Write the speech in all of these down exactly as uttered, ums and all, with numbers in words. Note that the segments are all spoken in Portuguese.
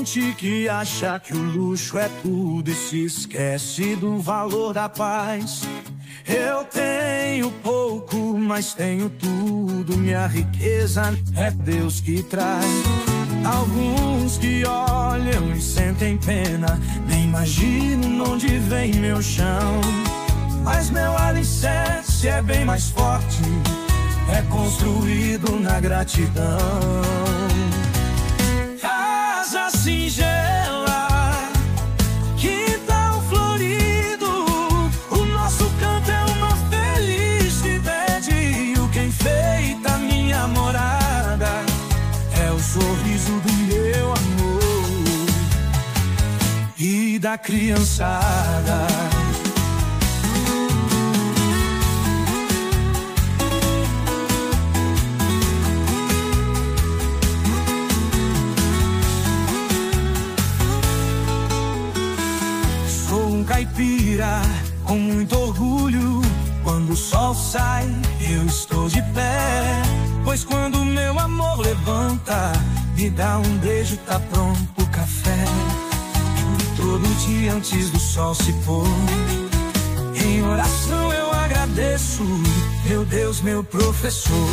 gente que acha que o luxo é tudo e se esquece do valor da paz. Eu tenho pouco, mas tenho tudo. Minha riqueza é Deus que traz. Alguns que olham e sentem pena, nem imaginam onde vem meu chão. Mas meu alicerce é bem mais forte, é construído na gratidão. Casa singela, quintal florido, o nosso canto é uma felicidade. E o que enfeita minha morada é o sorriso do meu amor e da criançada. Caipira, com muito orgulho, quando o sol sai, eu estou de pé. Pois quando meu amor levanta, me dá um beijo, tá pronto o café. Todo dia antes do sol se pôr, em oração eu agradeço, meu Deus, meu professor.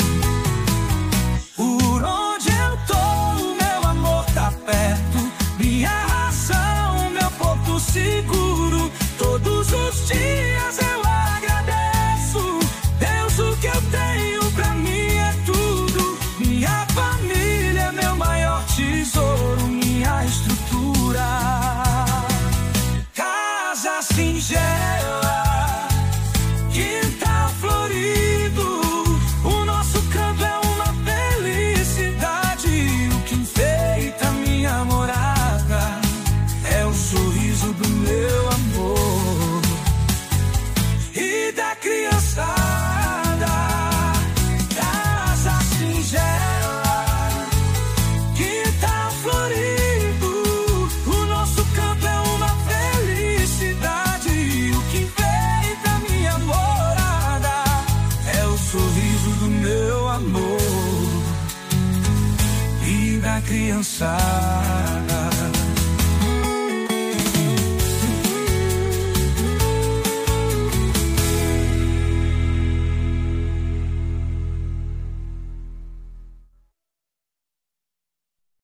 Por onde eu tô, meu amor tá perto, minha ração, meu porto seguro. Todos os dias eu agradeço, Deus, o que eu tenho pra mim é tudo. Minha família é meu maior tesouro, minha estrutura. Casa singela, quintal florido, o nosso canto é uma felicidade. O que enfeita minha morada é o sorriso do meu amor e da criançada. Casa singela, quintal florido, o nosso canto é uma felicidade. O que enfeita minha morada é o sorriso do meu amor e da criançada.